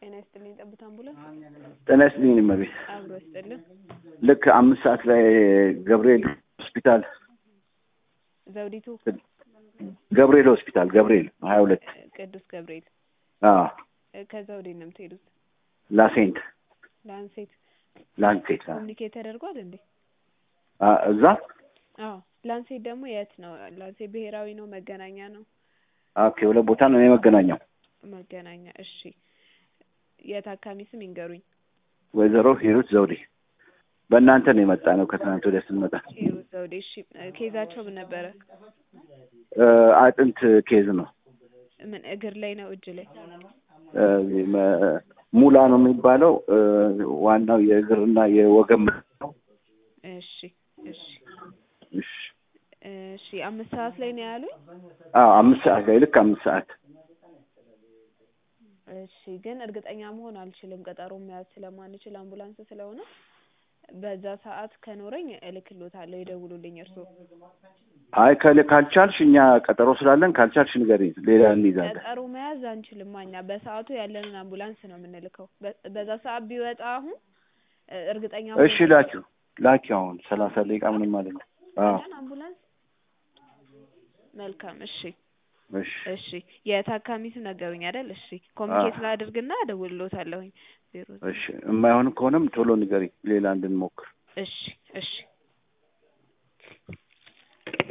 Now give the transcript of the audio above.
ጤና ይስጥልኝ ጠብታ አምቡላንስ ጤና ይስጥልኝ እመቤት አብሮ ይስጥልኝ ልክ 5 ሰዓት ላይ ገብርኤል ሆስፒታል ዘውዲቱ ገብርኤል ሆስፒታል ገብርኤል 22 ቅዱስ ገብርኤል ከዘውዲቱ ነው የምትሄዱት ላንሴት ኮሙኒኬት ተደርጓል እንዴ እዛ ላንሴት ደግሞ የት ነው ላንሴት ብሔራዊ ነው መገናኛ ነው ኦኬ ወለ ቦታ ነው የመገናኛው መገናኛ እሺ የታካሚ ስም ይንገሩኝ ወይዘሮ ሂሩት ዘውዴ በእናንተ ነው የመጣ ነው ከትናንት ወዲያ ስንመጣ ሂሩት ዘውዴ እሺ ኬዛቸው ምን ነበረ አጥንት ኬዝ ነው ምን እግር ላይ ነው እጅ ላይ ሙላ ነው የሚባለው ዋናው የእግርና የወገብ ነው እሺ 5 ሰዓት ላይ ነው ያሉኝ 5 ሰዓት ላይ ልክ 5 ሰዓት እሺ ግን እርግጠኛ መሆን አልችልም ቀጠሮ መያዝ ስለማንችል አምቡላንስ ስለሆነ በዛ ሰዓት ከኖረኝ እልክልዎታለሁ ይደውሉልኝ እርሶ አይ ካልቻልሽ እኛ ቀጠሮ ስላለን ካልቻልሽ ንገሪኝ ሌላ እንይዛለን ቀጠሮ መያዝ አንችልም ማኛ በሰዓቱ ያለንን አምቡላንስ ነው የምንልከው በዛ ሰዓት ቢወጣ አሁን እርግጠኛ እሺ ላኪው አሁን 30 ደቂቃ ምንም ማለት ነው አምቡላንስ መልካም እሺ የታካሚ ስም ነገሩኝ አይደል እሺ ኮሙኒኬት ላድርግና እደውልልዎታለሁኝ እሺ የማይሆን ከሆነም ቶሎ ንገሪኝ ሌላ እንድንሞክር እሺ